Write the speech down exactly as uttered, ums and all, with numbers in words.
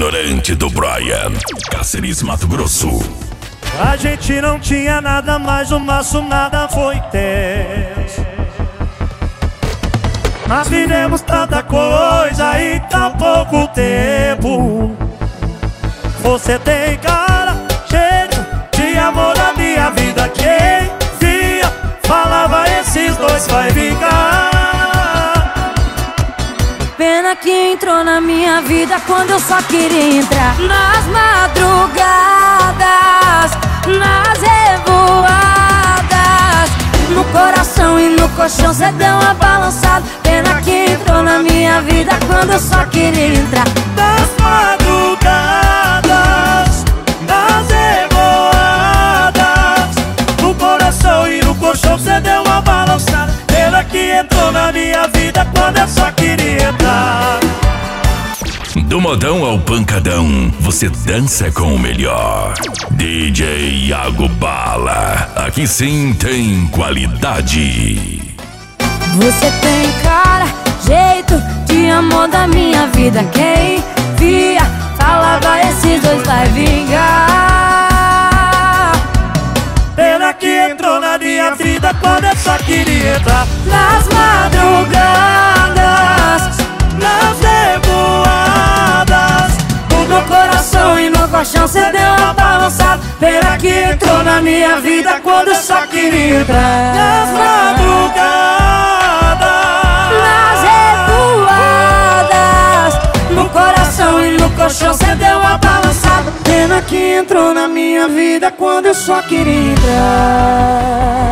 ignorante do Brian, Cáceres, Mato Grosso. A gente não tinha nada, mas o nosso nada foi ter. Nós vivemos tanta coisa em tão pouco tempo. Você tem cara, cheiro de amor na minha vida. Quem via, falava esses dois vai vingar. Pena que entrou na minha vida quando eu só queria entrar. Nas madrugadas, nas revoadas, no coração e no colchão cê deu uma balançada. Pena que entrou na minha vida quando eu só queria entrar. Nas madrugadas, nas revoadas, no coração e no colchão cê deu uma balançada. Pena que entrou na minha vida quando eu só queria entrar. Do modão ao pancadão, você dança com o melhor. D J Iago Bala, aqui sim tem qualidade. Você tem cara, jeito de amor da minha vida. Quem via, falava esses dois vai vingar. Pena que entrou na minha vida quando eu só queria entrar. Nas madrugadas, nas revoadas, no meu coração e no colchão cê deu uma balançada. Pena que entrou na minha vida quando eu só queria entrar. nas madrugadas, nas revoadas, no coração e no colchão cê deu uma balançada. Pena que entrou na minha vida quando eu só queria entrar.